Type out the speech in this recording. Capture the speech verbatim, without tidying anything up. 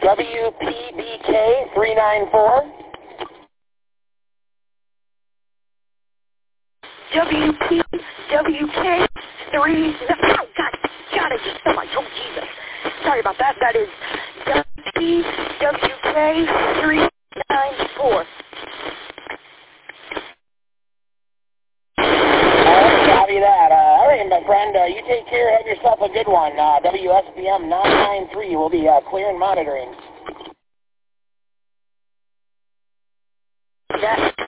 W P B K three nine four. W P W K three. Oh, God, God, I just felt my oh Jesus. Sorry about that. That is W P W K three nine four. Copy that. Uh, all right, my friend, uh, you take care. Have yourself a good one. Uh, W S B M nine nine three will be uh, clear and monitoring. That